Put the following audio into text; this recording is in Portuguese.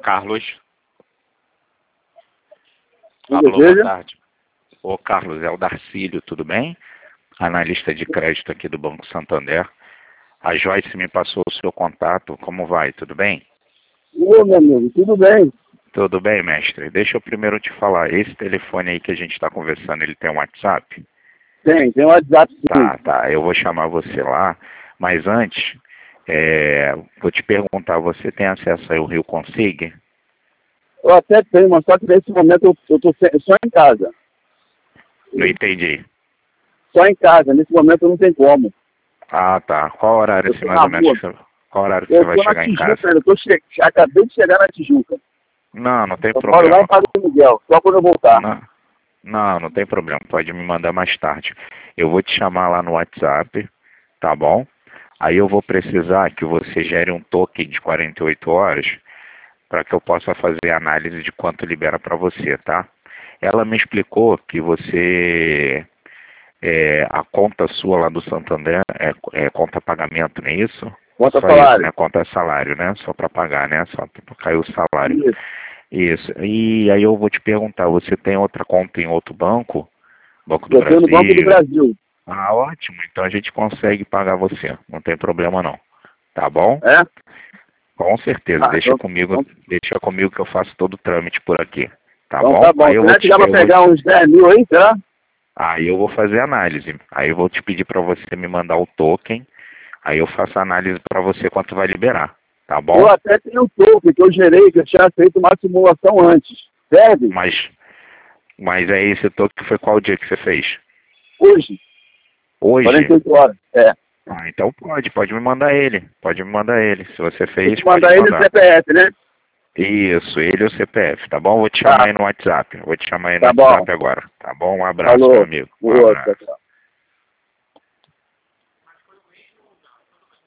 Carlos. Quem Alô, deseja? boa tarde. Ô, Carlos, é o Darcílio, tudo bem? Analista de crédito aqui do Banco Santander. A Joyce me passou o seu contato. Como vai? Tudo bem? Ô, meu amigo, tudo bem? Tudo bem, mestre. Deixa eu primeiro te falar. Esse telefone aí que a gente está conversando, ele tem um WhatsApp? Tem um WhatsApp sim. Tá. Eu vou chamar você lá. Mas antes, vou te perguntar, você tem acesso aí ao Rio Consig? Eu até tenho, mas só que nesse momento eu tô só em casa. Não entendi. Só em casa, nesse momento não tem como. Ah, tá. Qual horário, Eu assim, tô mais na ou menos, rua. qual horário que você Eu vai tô na chegar em casa? Tijuca, acabei de chegar na Tijuca. Não tem Eu moro lá problema. em Padre Miguel, só quando eu voltar. Não tem problema. Pode me mandar mais tarde. Eu vou te chamar lá no WhatsApp, tá bom? Aí eu vou precisar que você gere um token de 48 horas para que eu possa fazer a análise de quanto libera para você, tá? Ela me explicou que a conta sua lá do Santander é conta pagamento, não é isso? Conta Só isso, né? salário. Conta salário, né? Só para pagar, né? Só para cair o salário. Isso. Isso. E aí eu vou te perguntar, você tem outra conta em outro banco? Banco do Eu tenho no Banco do Brasil? Brasil. Ah, ótimo. Então a gente consegue pagar você. Não tem problema não. Tá bom? É? Com certeza. Ah, Deixa comigo que eu faço todo o trâmite por aqui. Tá então bom? tá bom. Aí eu vou Será que te, dá pra eu vou, pegar uns 10 mil aí, tá? aí eu vou fazer a análise. Aí eu vou te pedir para você me mandar o token. Aí eu faço a análise para você quanto vai liberar. Tá Eu bom? até tenho um token que eu gerei, que eu tinha feito uma simulação antes. Serve? Mas aí esse token foi qual dia que você fez? Hoje, Hoje? 48 horas. É. Ah, então pode me mandar ele. Pode me mandar ele. Se você Vou fez, te pode mandar me ele no mandar. CPF, né? Isso, ele e o CPF, tá bom? Vou te chamar Tá, aí no WhatsApp. Vou te chamar aí no tá bom. WhatsApp agora, tá bom? Um abraço, meu Falou. amigo. Um Boa, abraço. tchau.